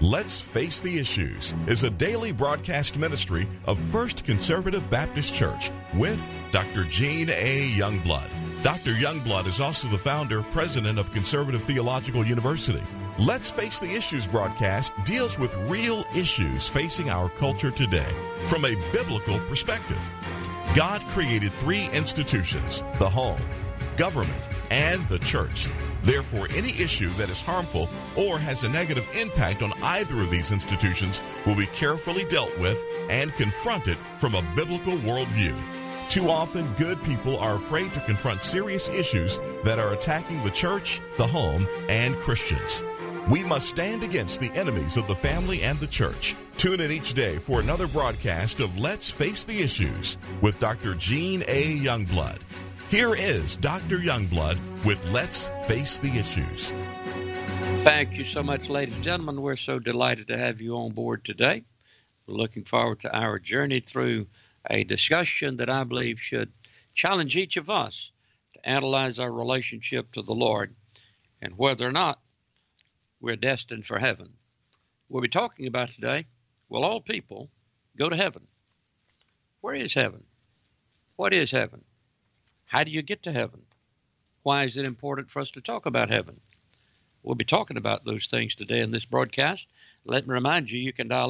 Let's Face the Issues is a daily broadcast ministry of First Conservative Baptist Church with Dr. Gene A. Youngblood. Dr. Youngblood is also the founder, president of Conservative Theological University. Let's Face the Issues broadcast deals with real issues facing our culture today from a biblical perspective. God created three institutions: the home, government, and the church. Therefore, any issue that is harmful or has a negative impact on either of these institutions will be carefully dealt with and confronted from a biblical worldview. Too often, good people are afraid to confront serious issues that are attacking the church, the home, and Christians. We must stand against the enemies of the family and the church. Tune in each day for another broadcast of Let's Face the Issues with Dr. Gene A. Youngblood. Here is Dr. Youngblood with Let's Face the Issues. Thank you so much, ladies and gentlemen. We're so delighted to have you on board today. We're looking forward to our journey through a discussion that I believe should challenge each of us to analyze our relationship to the Lord and whether or not we're destined for heaven. We'll be talking about today, will all people go to heaven? Where is heaven? What is heaven? How do you get to heaven? Why is it important for us to talk about heaven? We'll be talking about those things today in this broadcast. Let me remind you, you can dial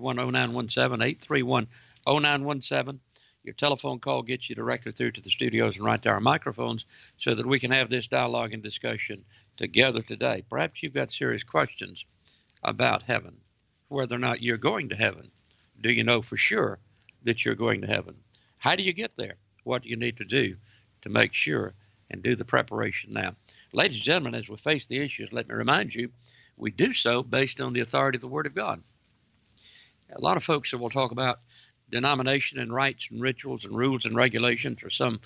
831-0917, 831-0917. Your telephone call gets you directly through to the studios and right to our microphones so that we can have this dialogue and discussion together today. Perhaps you've got serious questions about heaven, whether or not you're going to heaven. Do you know for sure that you're going to heaven? How do you get there? What do you need to do to make sure and do the preparation now? Ladies and gentlemen, as we face the issues, let me remind you, we do so based on the authority of the Word of God. A lot of folks will talk about denomination and rites and rituals and rules and regulations or some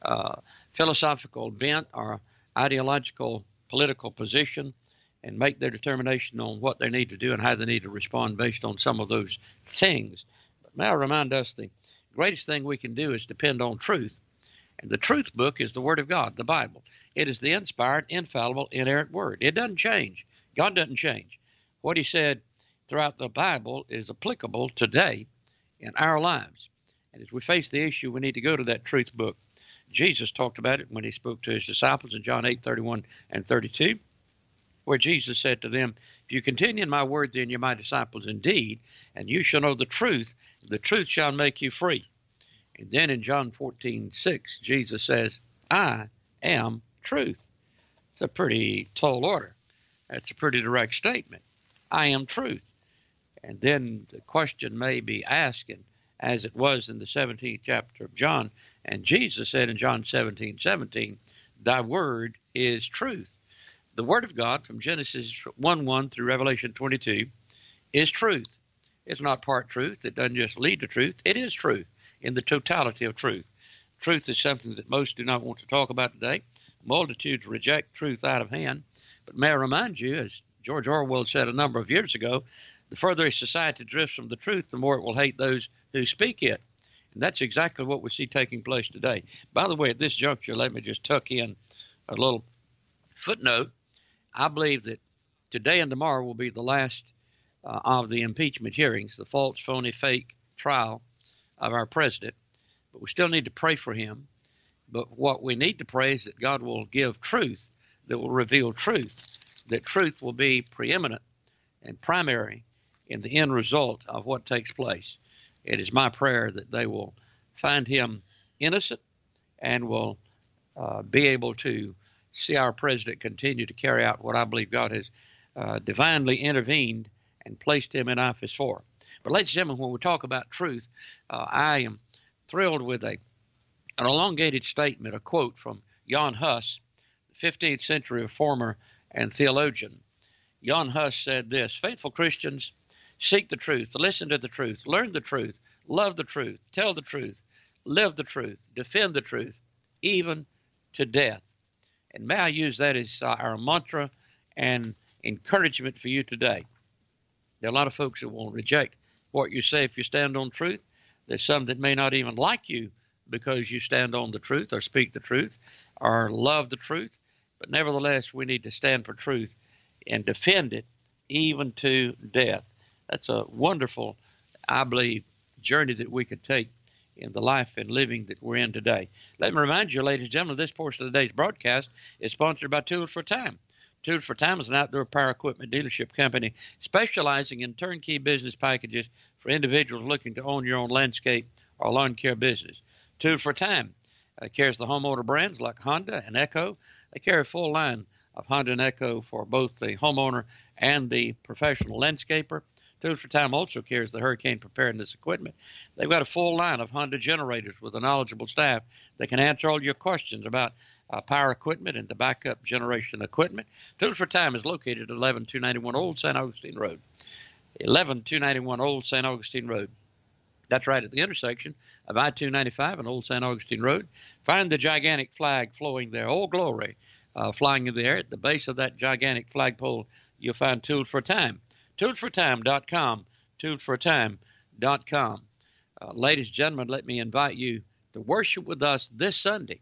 philosophical bent or ideological political position and make their determination on what they need to do and how they need to respond based on some of those things. But may I remind us the greatest thing we can do is depend on truth. And the truth book is the Word of God, the Bible. It is the inspired, infallible, inerrant Word. It doesn't change. God doesn't change. What He said throughout the Bible is applicable today in our lives. And as we face the issue, we need to go to that truth book. Jesus talked about it when He spoke to His disciples in John 8:31 and 32, where Jesus said to them, "If you continue in my word, then you're my disciples indeed, and you shall know the truth shall make you free." And then in John 14:6, Jesus says, "I am truth." It's a pretty tall order. That's a pretty direct statement. I am truth. And then the question may be asked, as it was in the 17th chapter of John, and Jesus said in John 17:17, "Thy word is truth." The Word of God from Genesis 1:1 through Revelation 22 is truth. It's not part truth. It doesn't just lead to truth. It is truth in the totality of truth. Truth is something that most do not want to talk about today. Multitudes reject truth out of hand. But may I remind you, as George Orwell said a number of years ago, the further a society drifts from the truth, the more it will hate those who speak it. And that's exactly what we see taking place today. By the way, at this juncture, let me just tuck in a little footnote. I believe that today and tomorrow will be the last of the impeachment hearings, the false, phony, fake trial of our president. But we still need to pray for him. But what we need to pray is that God will give truth, that will reveal truth, that truth will be preeminent and primary in the end result of what takes place. It is my prayer that they will find him innocent and will be able to see our president continue to carry out what I believe God has divinely intervened and placed him in office for. But ladies and gentlemen, when we talk about truth, I am thrilled with an elongated statement, a quote from Jan Hus, the 15th century reformer and theologian. Jan Hus said this: "Faithful Christians seek the truth, listen to the truth, learn the truth, love the truth, tell the truth, live the truth, defend the truth, even to death." And may I use that as our mantra and encouragement for you today. There are a lot of folks that will reject what you say if you stand on truth. There's some that may not even like you because you stand on the truth or speak the truth or love the truth. But nevertheless, we need to stand for truth and defend it even to death. That's a wonderful, I believe, journey that we could take in the life and living that we're in today. Let me remind you, ladies and gentlemen, this portion of today's broadcast is sponsored by Tools for Time. Tools for Time is an outdoor power equipment dealership company specializing in turnkey business packages for individuals looking to own your own landscape or lawn care business. Tools for Time carries the homeowner brands like Honda and Echo. They carry a full line of Honda and Echo for both the homeowner and the professional landscaper. Tools for Time also carries the hurricane preparedness equipment. They've got a full line of Honda generators with a knowledgeable staff that can answer all your questions about power equipment and the backup generation equipment. Tools for Time is located at 11291 Old St. Augustine Road. 11291 Old St. Augustine Road. That's right at the intersection of I-295 and Old St. Augustine Road. Find the gigantic flag flowing there, Old Glory, flying in the air. At the base of that gigantic flagpole, you'll find Tools for Time. ToolsForTime.com, ToolsForTime.com. Ladies and gentlemen, let me invite you to worship with us this Sunday.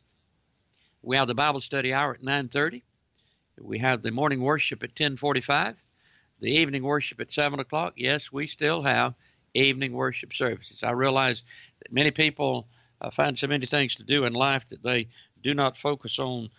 We have the Bible study hour at 9:30. We have the morning worship at 10:45. The evening worship at 7 o'clock. Yes, we still have evening worship services. I realize that many people find so many things to do in life that they do not focus on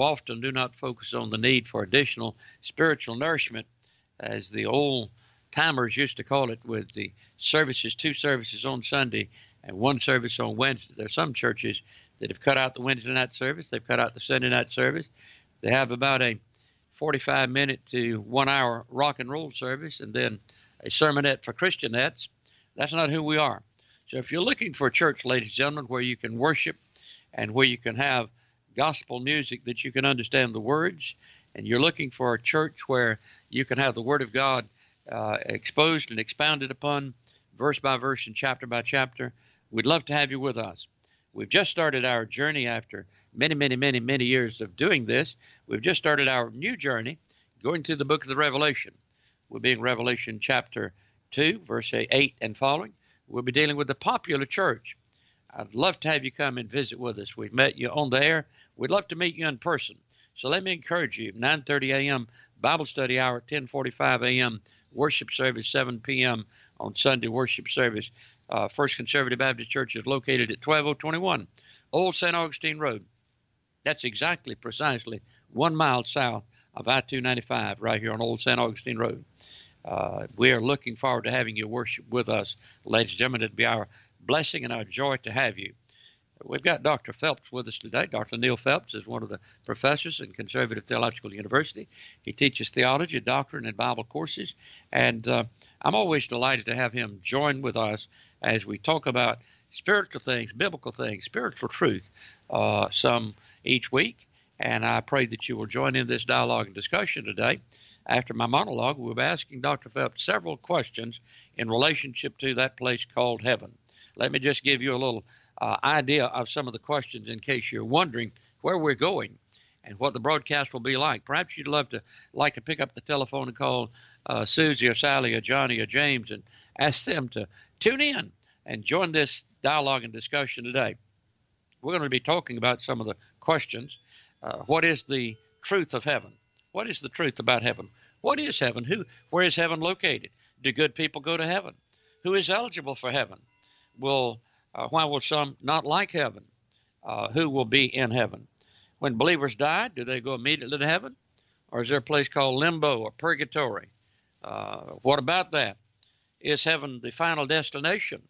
the need for additional spiritual nourishment, as the old timers used to call it, with the services, 2 services on Sunday and 1 service on Wednesday. There are some churches that have cut out the Wednesday night service. They've cut out the Sunday night service. They have about a 45-minute to 1 hour rock and roll service and then a sermonette for Christianettes. That's not who we are. So if you're looking for a church, ladies and gentlemen, where you can worship and where you can have gospel music that you can understand the words, and you're looking for a church where you can have the Word of God exposed and expounded upon verse by verse and chapter by chapter, we'd love to have you with us. We've just started our journey after many years of doing this. We've just started our new journey going through the book of the Revelation. We'll be in Revelation chapter 2, verse 8 and following. We'll be dealing with the popular church. I'd love to have you come and visit with us. We've met you on the air. We'd love to meet you in person. So let me encourage you, 9:30 a.m. Bible study hour, 10:45 a.m. worship service, 7 p.m. on Sunday worship service. First Conservative Baptist Church is located at 12021 Old St. Augustine Road. That's precisely 1 mile south of I-295 right here on Old St. Augustine Road. We are looking forward to having you worship with us, ladies and gentlemen. It'd be our blessing and our joy to have you. We've got Dr. Phelps with us today. Dr. Neil Phelps is one of the professors in Conservative Theological University. He teaches theology, doctrine, and Bible courses, and I'm always delighted to have him join with us as we talk about spiritual things, biblical things, spiritual truth, some each week. And I pray that you will join in this dialogue and discussion today. After my monologue, we'll be asking Dr. Phelps several questions in relationship to that place called heaven. Let me just give you a little idea of some of the questions in case you're wondering where we're going and what the broadcast will be like. Perhaps you'd like to pick up the telephone and call Susie or Sally or Johnny or James and ask them to tune in and join this dialogue and discussion today. We're going to be talking about some of the questions. What is the truth of heaven? What is the truth about heaven? What is heaven? Where is heaven located? Do good people go to heaven? Who is eligible for heaven? Why will some not like heaven? Who will be in heaven? When believers die, do they go immediately to heaven? Or is there a place called limbo or purgatory? What about that? Is heaven the final destination?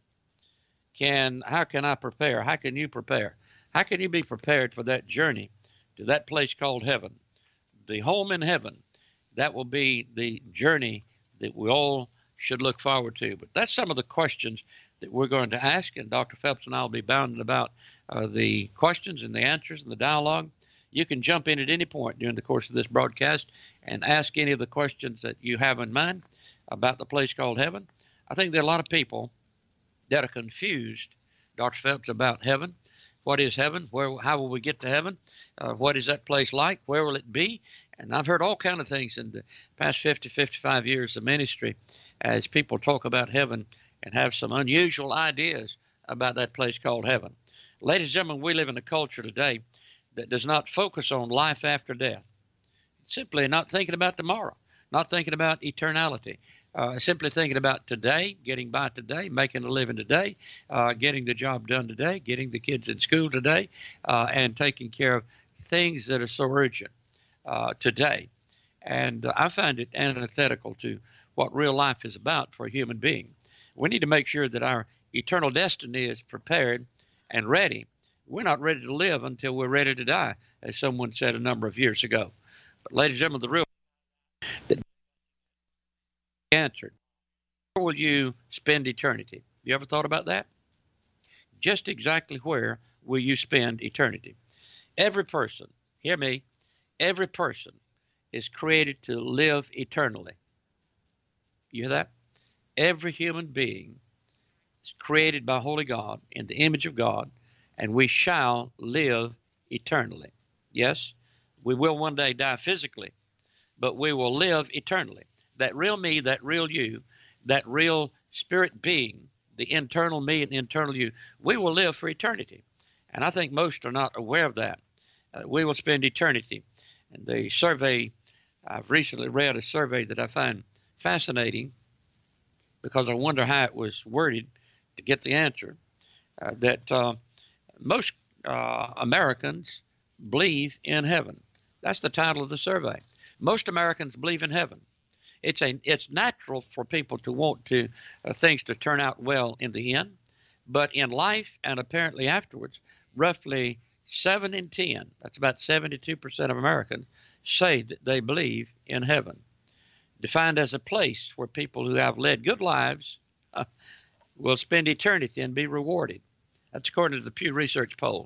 How can I prepare? How can you prepare? How can you be prepared for that journey to that place called heaven? The home in heaven, that will be the journey that we all should look forward to. But that's some of the questions that we're going to ask, and Dr. Phelps and I will be bounding about the questions and the answers and the dialogue. You can jump in at any point during the course of this broadcast and ask any of the questions that you have in mind about the place called heaven. I think there are a lot of people that are confused, Dr. Phelps, about heaven. What is heaven? How will we get to heaven? What is that place like? Where will it be? And I've heard all kinds of things in the past 55 years of ministry as people talk about heaven and have some unusual ideas about that place called heaven. Ladies and gentlemen, we live in a culture today that does not focus on life after death. It's simply not thinking about tomorrow. not thinking about eternality. Simply thinking about today, getting by today, making a living today, getting the job done today, getting the kids in school today, and taking care of things that are so urgent today. And I find it antithetical to what real life is about for a human being. We need to make sure that our eternal destiny is prepared and ready. We're not ready to live until we're ready to die, as someone said a number of years ago. But ladies and gentlemen, the real answered, where will you spend eternity? You ever thought about that? Just exactly where will you spend eternity? Every person, hear me, every person is created to live eternally. You hear that? Every human being is created by holy God in the image of God, and we shall live eternally. Yes, we will one day die physically, but we will live eternally. That real me, that real you, that real spirit being, the internal me and the internal you, we will live for eternity. And I think most are not aware of that. We will spend eternity. And the survey, I've recently read a survey that I find fascinating because I wonder how it was worded to get the answer, that most Americans believe in heaven. That's the title of the survey. Most Americans believe in heaven. It's natural for people to want to things to turn out well in the end, but in life and apparently afterwards, roughly 7 in 10, that's about 72% of Americans, say that they believe in heaven, defined as a place where people who have led good lives will spend eternity and be rewarded. That's according to the Pew Research poll.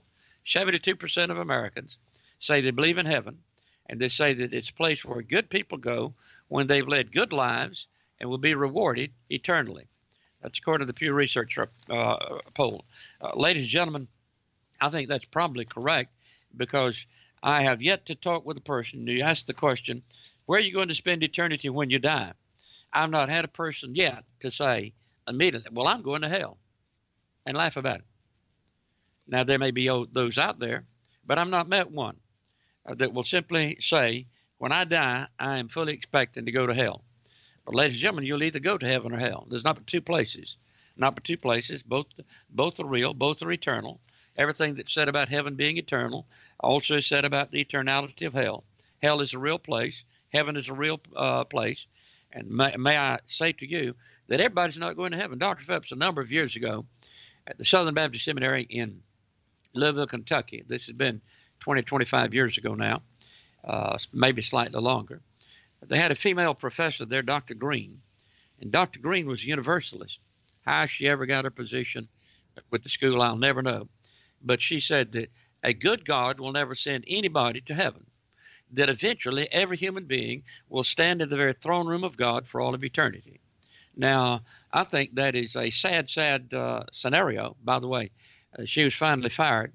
72% of Americans say they believe in heaven, and they say that it's a place where good people go when they've led good lives and will be rewarded eternally. That's according to the Pew Research poll. Ladies and gentlemen, I think that's probably correct because I have yet to talk with a person who asked the question, where are you going to spend eternity when you die? I've not had a person yet to say immediately, well, I'm going to hell, and laugh about it. Now, there may be those out there, but I've not met one that will simply say, when I die, I am fully expecting to go to hell. But ladies and gentlemen, you'll either go to heaven or hell. There's not but two places. Not but two places. Both are real. Both are eternal. Everything that's said about heaven being eternal also is said about the eternality of hell. Hell is a real place. Heaven is a real place. And may I say to you that everybody's not going to heaven. Dr. Phelps, a number of years ago, at the Southern Baptist Seminary in Louisville, Kentucky, this has been 20, 25 years ago now, maybe slightly longer. They had a female professor there, Dr. Green, and Dr. Green was a Universalist. How she ever got her position with the school, I'll never know. But she said that a good God will never send anybody to heaven, that eventually every human being will stand in the very throne room of God for all of eternity. Now, I think that is a sad scenario. By the way, she was finally fired.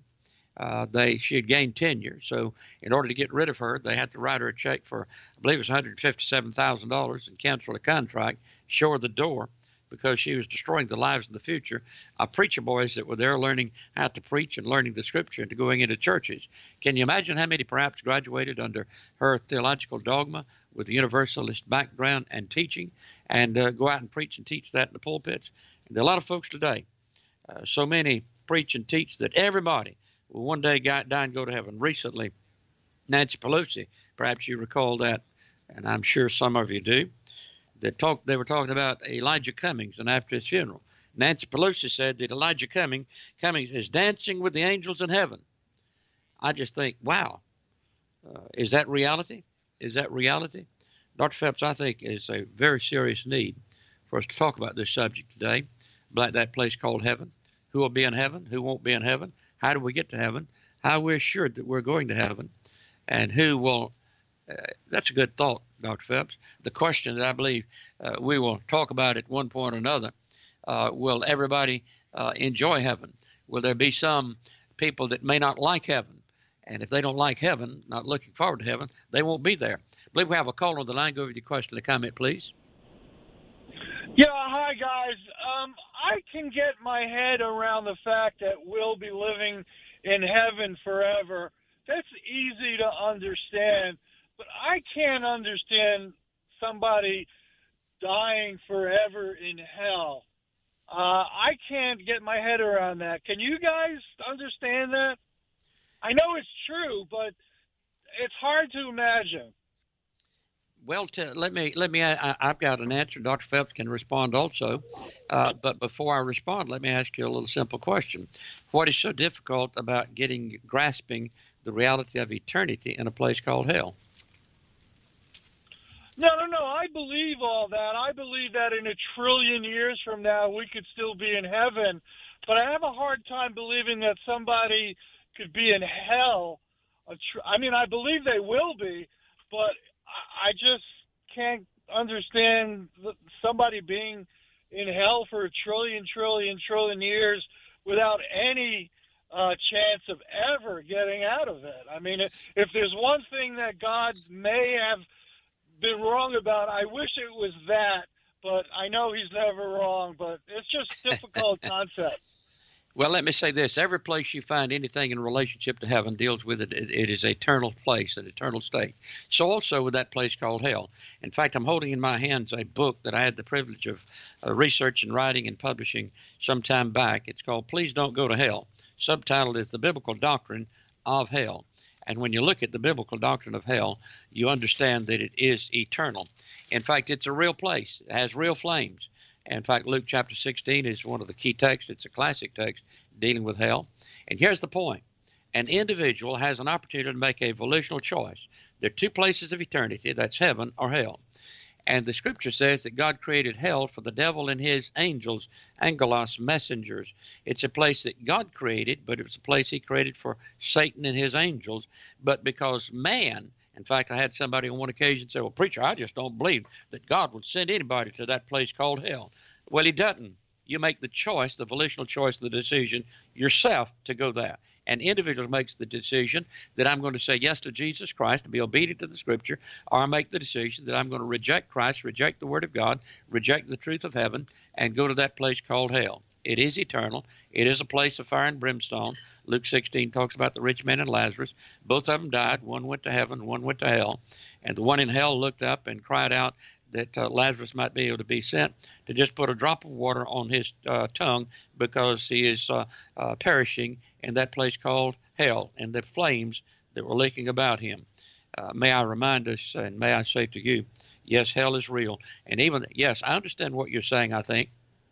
She had gained tenure, so in order to get rid of her, they had to write her a check for, I believe it was $157,000 and cancel the contract, show her the door, because she was destroying the lives in the future of preacher boys that were there learning how to preach and learning the scripture and going into churches. Can you imagine how many perhaps graduated under her theological dogma with a Universalist background and teaching and go out and preach and teach that in the pulpits? And there are a lot of folks today, so many preach and teach that everybody will one day die and go to heaven. Recently, Nancy Pelosi, perhaps you recall that, and I'm sure some of you do, they were talking about Elijah Cummings, and after his funeral, Nancy Pelosi said that Elijah Cummings is dancing with the angels in heaven. I just think, wow, is that reality? Is that reality? Dr. Phelps, I think, is a very serious need for us to talk about this subject today, about that place called heaven. Who will be in heaven? Who won't be in heaven? How do we get to heaven? How we're assured that we're going to heaven? And who will that's a good thought, Dr. Phelps. The question that I believe we will talk about at one point or another, will everybody enjoy heaven? Will there be some people that may not like heaven? And if they don't like heaven, not looking forward to heaven, they won't be there. I believe we have a caller on the line. Go over your question and comment, please. Yeah, hi, guys. I can get my head around the fact that we'll be living in heaven forever. That's easy to understand. But I can't understand somebody dying forever in hell. I can't get my head around that. Can you guys understand that? I know it's true, but it's hard to imagine. Well, let me. I've got an answer. Dr. Phelps can respond also. But before I respond, let me ask you a little simple question. What is so difficult about grasping the reality of eternity in a place called hell? No. I believe all that. I believe that in 1 trillion years from now, we could still be in heaven. But I have a hard time believing that somebody could be in hell. I believe they will be, but I just can't understand somebody being in hell for 1 trillion years without any chance of ever getting out of it. I mean, if there's one thing that God may have been wrong about, I wish it was that, but I know he's never wrong, but it's just a difficult concept. Well, let me say this. Every place you find anything in relationship to heaven deals with it. It is an eternal place, an eternal state. So also with that place called hell. In fact, I'm holding in my hands a book that I had the privilege of research and writing and publishing some time back. It's called Please Don't Go to Hell. Subtitled is The Biblical Doctrine of Hell. And when you look at the biblical doctrine of hell, you understand that it is eternal. In fact, it's a real place. It has real flames. In fact, Luke chapter 16 is one of the key texts. It's a classic text dealing with hell. And here's the point. An individual has an opportunity to make a volitional choice. There are two places of eternity. That's heaven or hell. And the scripture says that God created hell for the devil and his angels, angelos, messengers. It's a place that God created, but it was a place he created for Satan and his angels. But because man, in fact, I had somebody on one occasion say, well, preacher, I just don't believe that God would send anybody to that place called hell. Well, he doesn't. You make the choice, the volitional choice, the decision yourself to go there. An individual makes the decision that I'm going to say yes to Jesus Christ and be obedient to the Scripture, or I make the decision that I'm going to reject Christ, reject the Word of God, reject the truth of heaven, and go to that place called hell. It is eternal. It is a place of fire and brimstone. Luke 16 talks about the rich man and Lazarus. Both of them died. One went to heaven, one went to hell. And the one in hell looked up and cried out that Lazarus might be able to be sent to just put a drop of water on his tongue because he is perishing in that place called hell and the flames that were leaking about him. May I remind us and may I say to you, yes, hell is real. And even, yes, I understand what you're saying, I think.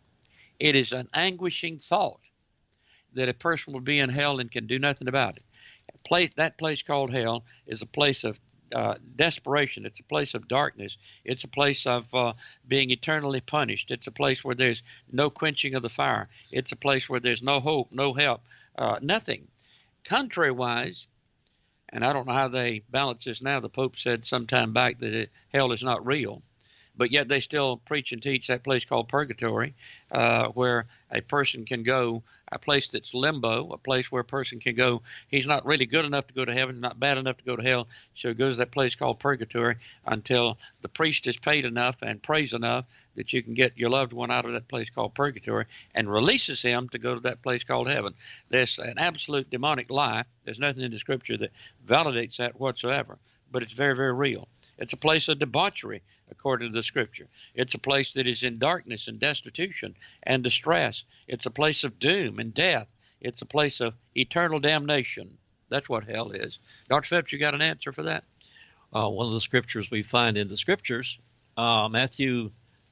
It is an anguishing thought that a person will be in hell and can do nothing about it. That place called hell is a place of desperation. It's a place of darkness. It's a place of being eternally punished. It's a place where there's no quenching of the fire. It's a place where there's no hope, no help, nothing. Contrary-wise, and I don't know how they balance this now, the Pope said some time back that hell is not real. But yet they still preach and teach that place called purgatory, where a person can go, a place that's limbo, a place where a person can go. He's not really good enough to go to heaven, not bad enough to go to hell, so he goes to that place called purgatory until the priest is paid enough and prays enough that you can get your loved one out of that place called purgatory and releases him to go to that place called heaven. There's an absolute demonic lie. There's nothing in the Scripture that validates that whatsoever, but it's very, very real. It's a place of debauchery, according to the Scripture. It's a place that is in darkness and destitution and distress. It's a place of doom and death. It's a place of eternal damnation. That's what hell is. Dr. Phelps, you got an answer for that? One of the scriptures we find in the Scriptures, Matthew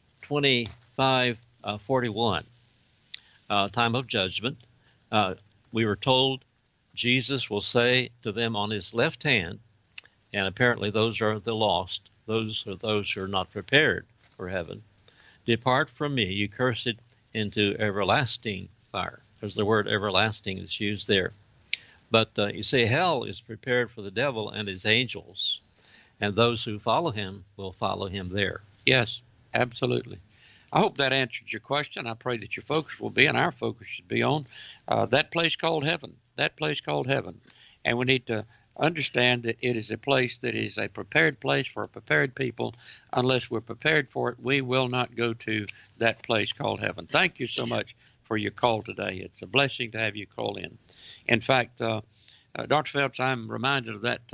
25:41, time of judgment. We were told Jesus will say to them on his left hand, and apparently those are the lost. Those are those who are not prepared for heaven. Depart from me, you cursed, into everlasting fire. There's the word everlasting that's used there. But you see, hell is prepared for the devil and his angels, and those who follow him will follow him there. Yes, absolutely. I hope that answered your question. I pray that your focus will be, and our focus should be on that place called heaven, that place called heaven. And we need to understand that it is a place that is a prepared place for a prepared people. Unless we're prepared for it, we will not go to that place called heaven. Thank you so much for your call today. It's a blessing to have you call in. In fact, Dr. Phelps, I'm reminded of that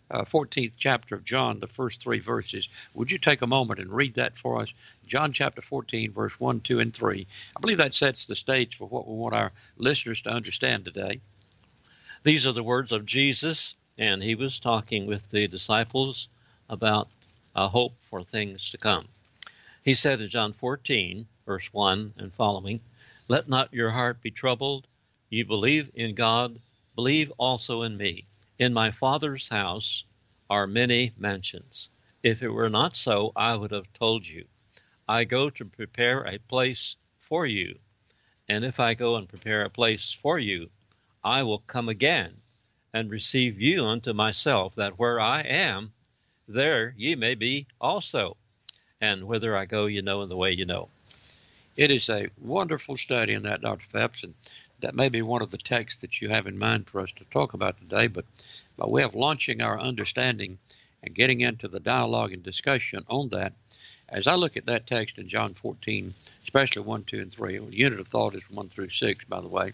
14th chapter of John, the first 3 verses. Would you take a moment and read that for us? John chapter 14, verse 1, 2, and 3. I believe that sets the stage for what we want our listeners to understand today. These are the words of Jesus, and he was talking with the disciples about a hope for things to come. He said in John 14, verse 1 and following, "Let not your heart be troubled. You believe in God, believe also in me. In my Father's house are many mansions. If it were not so, I would have told you. I go to prepare a place for you. And if I go and prepare a place for you, I will come again and receive you unto myself, that where I am, there ye may be also. And whither I go, you know, and the way you know." It is a wonderful study in that, Dr. Phelps, and that may be one of the texts that you have in mind for us to talk about today. But by way of launching our understanding and getting into the dialogue and discussion on that, as I look at that text in John 14, especially 1, 2, and 3, the unit of thought is 1 through 6, by the way.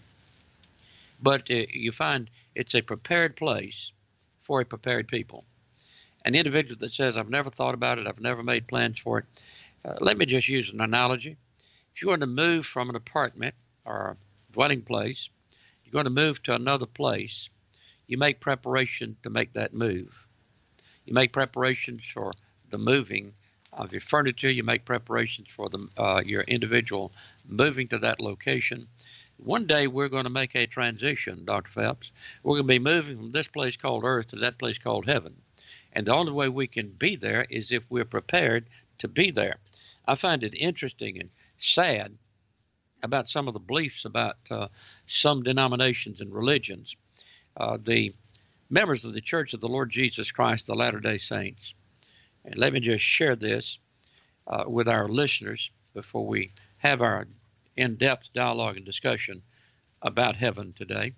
But you find it's a prepared place for a prepared people. An individual that says, "I've never thought about it, I've never made plans for it." Let me just use an analogy. If you want to move from an apartment or a dwelling place, you're going to move to another place, you make preparation to make that move. You make preparations for the moving of your furniture. You make preparations for your individual moving to that location. One day we're going to make a transition, Dr. Phelps. We're going to be moving from this place called earth to that place called heaven. And the only way we can be there is if we're prepared to be there. I find it interesting and sad about some of the beliefs about some denominations and religions. The members of the Church of the Lord Jesus Christ, the Latter-day Saints. And let me just share this with our listeners before we have our in-depth dialogue and discussion about heaven today.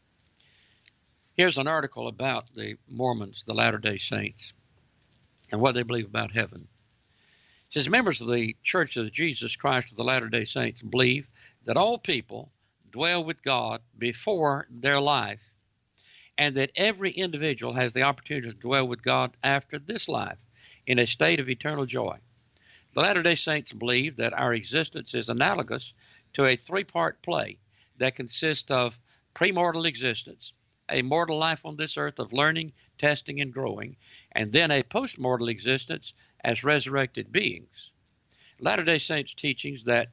Here's an article about the Mormons, the Latter-day Saints, and what they believe about heaven. It says, members of the Church of Jesus Christ of the Latter-day Saints believe that all people dwell with God before their life, and that every individual has the opportunity to dwell with God after this life in a state of eternal joy. The Latter-day Saints believe that our existence is analogous to a 3-part play that consists of premortal existence, a mortal life on this earth of learning, testing, and growing, and then a postmortal existence as resurrected beings. Latter-day Saints teachings that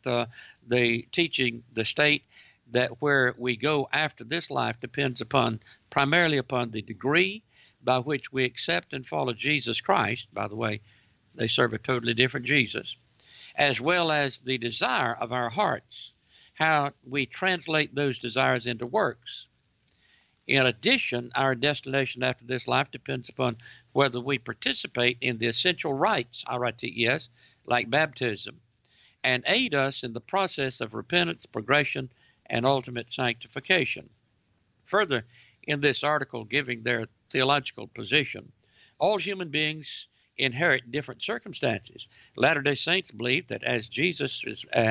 the state that where we go after this life depends primarily upon the degree by which we accept and follow Jesus Christ. By the way, they serve a totally different Jesus, as well as the desire of our hearts, how we translate those desires into works. In addition, our destination after this life depends upon whether we participate in the essential rites, R-I-T-E-S, like baptism, and aid us in the process of repentance, progression, and ultimate sanctification. Further, in this article giving their theological position, all human beings inherit different circumstances. Latter-day Saints believe that as just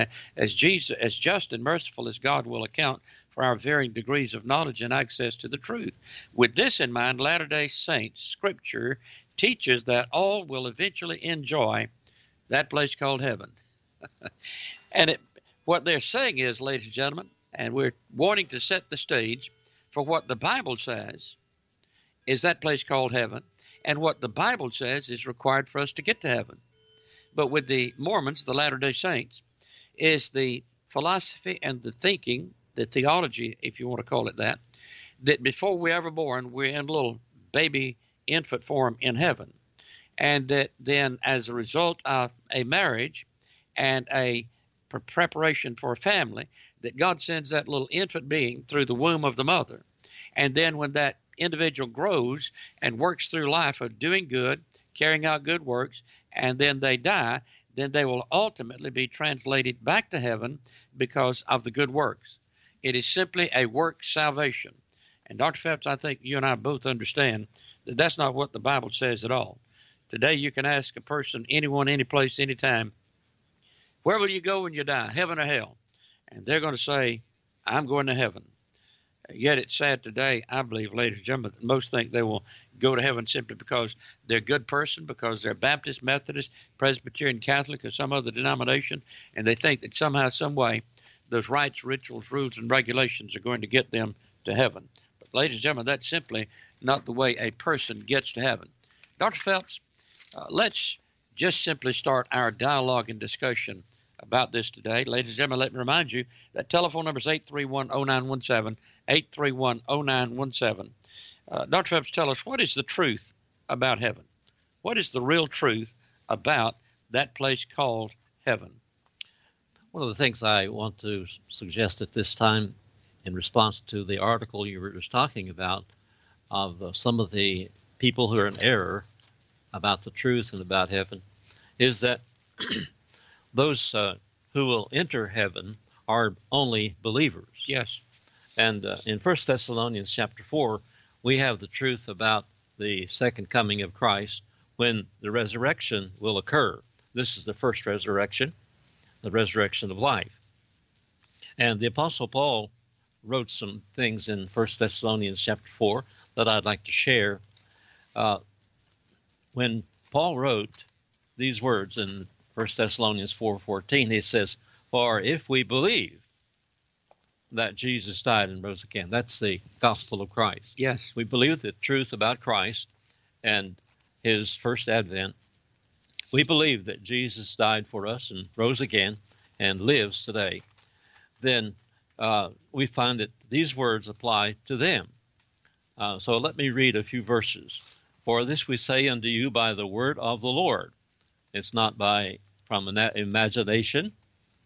and merciful as God will account for our varying degrees of knowledge and access to the truth. With this in mind, Latter-day Saints Scripture teaches that all will eventually enjoy that place called heaven. And what they're saying is, ladies and gentlemen, and we're wanting to set the stage for what the Bible says is that place called heaven, and what the Bible says is required for us to get to heaven. But with the Mormons, the Latter-day Saints, is the philosophy and the thinking, the theology, if you want to call it that before we're ever born, we're in a little baby infant form in heaven. And that then as a result of a marriage and a preparation for a family, that God sends that little infant being through the womb of the mother. And then when that individual grows and works through life of doing good, carrying out good works, and then they die, then they will ultimately be translated back to heaven because of the good works. It is simply a work salvation. And Dr. Phelps, I think you and I both understand that that's not what the Bible says at all. Today you can ask a person, anyone, any place, anytime, where will you go when you die, heaven or hell? And they're going to say, I'm going to heaven. Yet it's sad today, I believe, ladies and gentlemen, that most think they will go to heaven simply because they're a good person, because they're Baptist, Methodist, Presbyterian, Catholic, or some other denomination, and they think that somehow, some way, those rites, rituals, rules, and regulations are going to get them to heaven. But, ladies and gentlemen, that's simply not the way a person gets to heaven. Dr. Phelps, let's just simply start our dialogue and discussion about this today. Ladies and gentlemen, let me remind you that telephone number is 831-0917, 831-0917. Dr. Phelps, tell us, what is the truth about heaven? What is the real truth about that place called heaven? One of the things I want to suggest at this time in response to the article you were just talking about of some of the people who are in error about the truth and about heaven is that those who will enter heaven are only believers. Yes. And in 1 Thessalonians chapter 4, we have the truth about the second coming of Christ when the resurrection will occur. This is the first resurrection, the resurrection of life. And the Apostle Paul wrote some things in 1 Thessalonians chapter 4 that I'd like to share. When Paul wrote these words in 1 Thessalonians 4:14, he says, "For if we believe that Jesus died and rose again," that's the gospel of Christ. Yes. We believe the truth about Christ and his first advent. We believe that Jesus died for us and rose again and lives today. Then we find that these words apply to them. So let me read a few verses. "For this we say unto you by the word of the Lord." It's not from an imagination.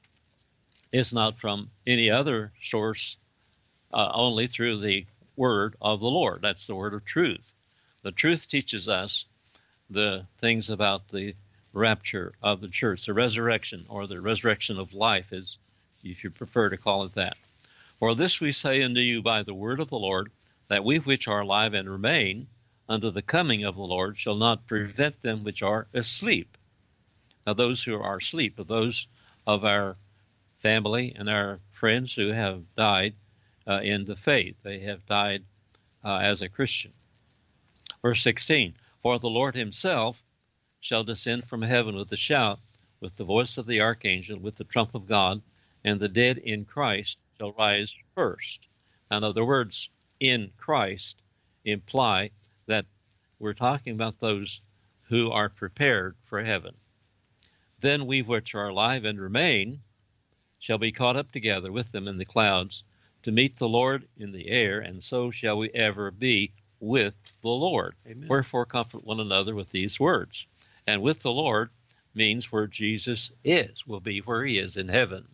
It's not from any other source, only through the word of the Lord. That's the word of truth. The truth teaches us the things about the rapture of the church, the resurrection, or the resurrection of life, as if you prefer to call it that. "For this we say unto you by the word of the Lord, that we which are alive and remain unto the coming of the Lord shall not prevent them which are asleep." Now those who are asleep are those of our family and our friends who have died in the faith. They have died as a Christian. Verse 16, "For the Lord himself shall descend from heaven with a shout, with the voice of the archangel, with the trump of God, and the dead in Christ shall rise first." Now, in other words, in Christ imply that we're talking about those who are prepared for heaven. "Then we which are alive and remain shall be caught up together with them in the clouds to meet the Lord in the air, and so shall we ever be with the Lord. Amen. Wherefore comfort one another with these words." And with the Lord means where Jesus is, will be where he is in heaven.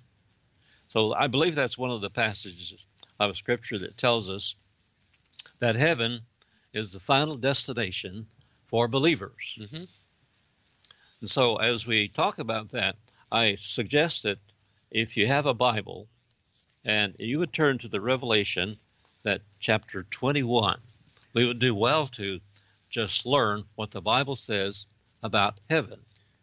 So I believe that's one of the passages of Scripture that tells us that heaven is the final destination for believers. Mm-hmm. And so as we talk about that, I suggest that if you have a Bible and you would turn to the Revelation, that chapter 21, we would do well to just learn what the Bible says about heaven.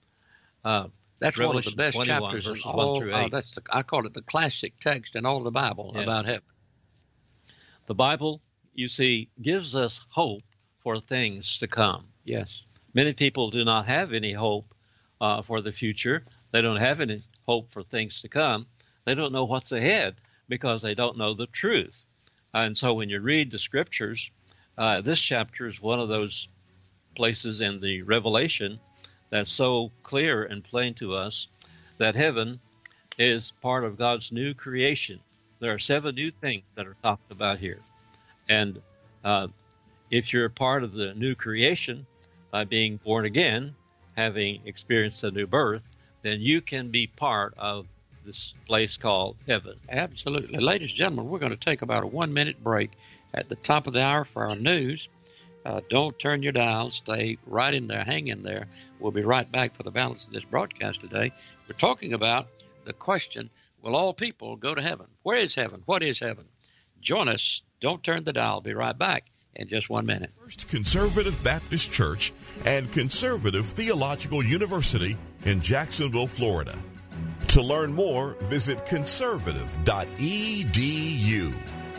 That's Revelation one of the best 21, chapters in verses all. 1 through 8. I call it the classic text in all the Bible. Yes. About heaven. The Bible, you see, gives us hope for things to come. Yes. Many people do not have any hope for the future. They don't have any hope for things to come. They don't know what's ahead because they don't know the truth. And so when you read the Scriptures, this chapter is one of those places in the Revelation that's so clear and plain to us that heaven is part of God's new creation. There are 7 new things that are talked about here. And if you're a part of the new creation by being born again, having experienced a new birth, then you can be part of this place called heaven. Absolutely. Ladies and gentlemen, we're going to take about a 1-minute break at the top of the hour for our news. Don't turn your dial. Stay right in there. Hang in there. We'll be right back for the balance of this broadcast today. We're talking about the question, will all people go to heaven? Where is heaven? What is heaven? Join us. Don't turn the dial. Be right back in just 1 minute. First Conservative Baptist Church and Conservative Theological University in Jacksonville, Florida. To learn more, visit conservative.edu.